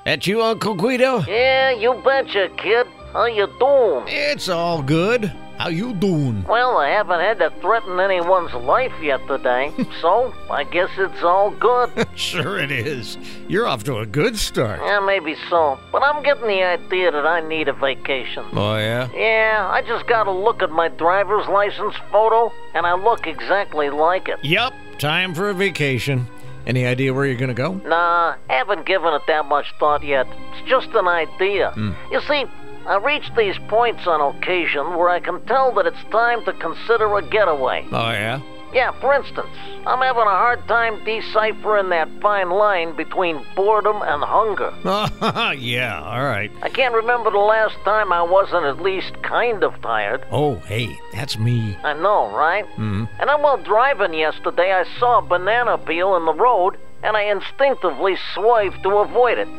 That you, Uncle Guido? Yeah, you betcha, kid. How you doing? It's all good. How you doing? Well, I haven't had to threaten anyone's life yet today, so I guess it's all good. Sure it is. You're off to a good start. Yeah, maybe so. But I'm getting the idea that I need a vacation. Oh, yeah? Yeah, I just gotta look at my driver's license photo, and I look exactly like it. Yup, time for a vacation. Any idea where you're gonna go? Nah, haven't given it that much thought yet. It's just an idea. You see, I reach these points on occasion where I can tell that it's time to consider a getaway. Oh, yeah? Yeah, for instance, I'm having a hard time deciphering that fine line between boredom and hunger. Oh, yeah, all right. I can't remember the last time I wasn't at least kind of tired. Oh, hey, that's me. I know, right? And then while driving yesterday, I saw a banana peel in the road, and I instinctively swerved to avoid it.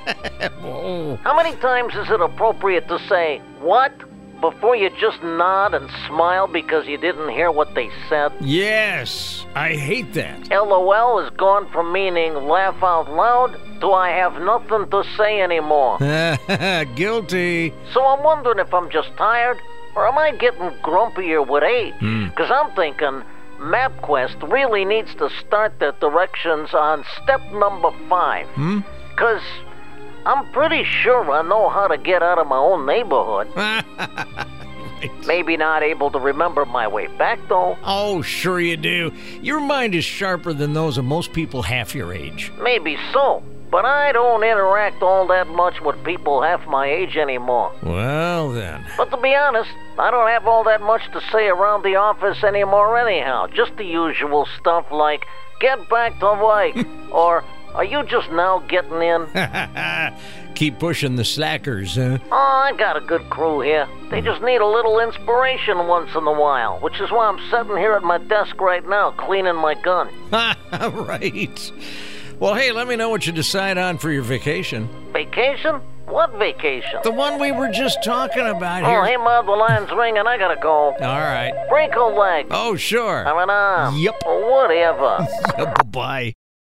Oh. How many times is it appropriate to say, "What?" before you just nod and smile because you didn't hear what they said? Yes, I hate that. LOL has gone from meaning laugh out loud to I have nothing to say anymore. Guilty. So I'm wondering if I'm just tired, or am I getting grumpier with age? Because I'm thinking MapQuest really needs to start their directions on step number 5. Because I'm pretty sure I know how to get out of my own neighborhood. Right. Maybe not able to remember my way back, though. Oh, sure you do. Your mind is sharper than those of most people half your age. Maybe so. But I don't interact all that much with people half my age anymore. Well, then. But to be honest, I don't have all that much to say around the office anymore anyhow. Just the usual stuff like, get back to work, or are you just now getting in? Keep pushing the slackers, huh? Oh, I got a good crew here. They just need a little inspiration once in a while, which is why I'm sitting here at my desk right now, cleaning my gun. Right. Well, hey, let me know what you decide on for your vacation. Vacation? What vacation? The one we were just talking about Oh, here. hey, Mom, the line's ringing. I gotta go. All right. Break a leg. Oh, sure. Have an arm. Yep. Or whatever. Bye-bye.